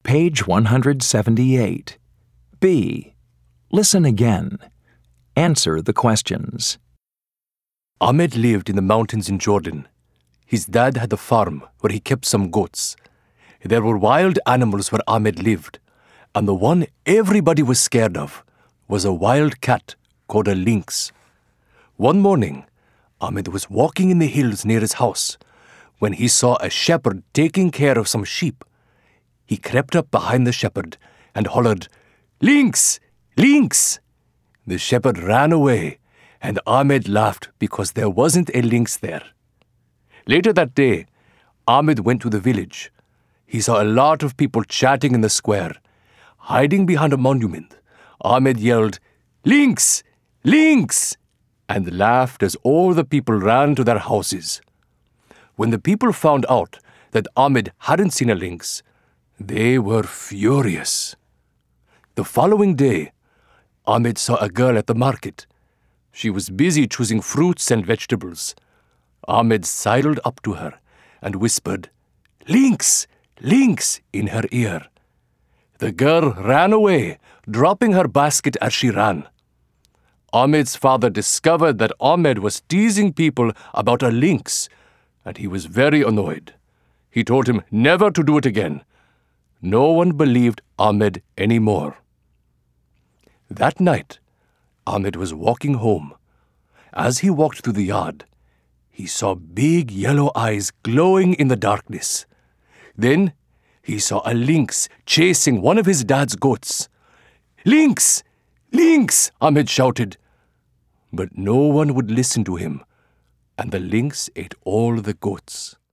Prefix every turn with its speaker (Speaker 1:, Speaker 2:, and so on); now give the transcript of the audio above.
Speaker 1: Page 178. B. Listen again. Answer the questions.
Speaker 2: Ahmed lived in the mountains in Jordan. His dad had a farm where he kept some goats. There were wild animals where Ahmed lived, and the one everybody was scared of was a wild cat called a lynx. One morning, Ahmed was walking in the hills near his house when he saw a shepherd taking care of some sheep. He crept up behind the shepherd and hollered, "Lynx! Lynx!" The shepherd ran away, and Ahmed laughed because there wasn't a lynx there. Later that day, Ahmed went to the village. He saw a lot of people chatting in the square. Hiding behind a monument, Ahmed yelled, "Lynx! Lynx!" and laughed as all the people ran to their houses. When the people found out that Ahmed hadn't seen a lynx, they were furious. The following day, Ahmed saw a girl at the market. She was busy choosing fruits and vegetables. Ahmed sidled up to her and whispered, "Lynx! Lynx!" in her ear. The girl ran away, dropping her basket as she ran. Ahmed's father discovered that Ahmed was teasing people about a lynx, and he was very annoyed. He told him never to do it again. No one believed Ahmed anymore. That night, Ahmed was walking home. As he walked through the yard, he saw big yellow eyes glowing in the darkness. Then he saw a lynx chasing one of his dad's goats. "Lynx! Lynx!" Ahmed shouted. But no one would listen to him, and the lynx ate all the goats.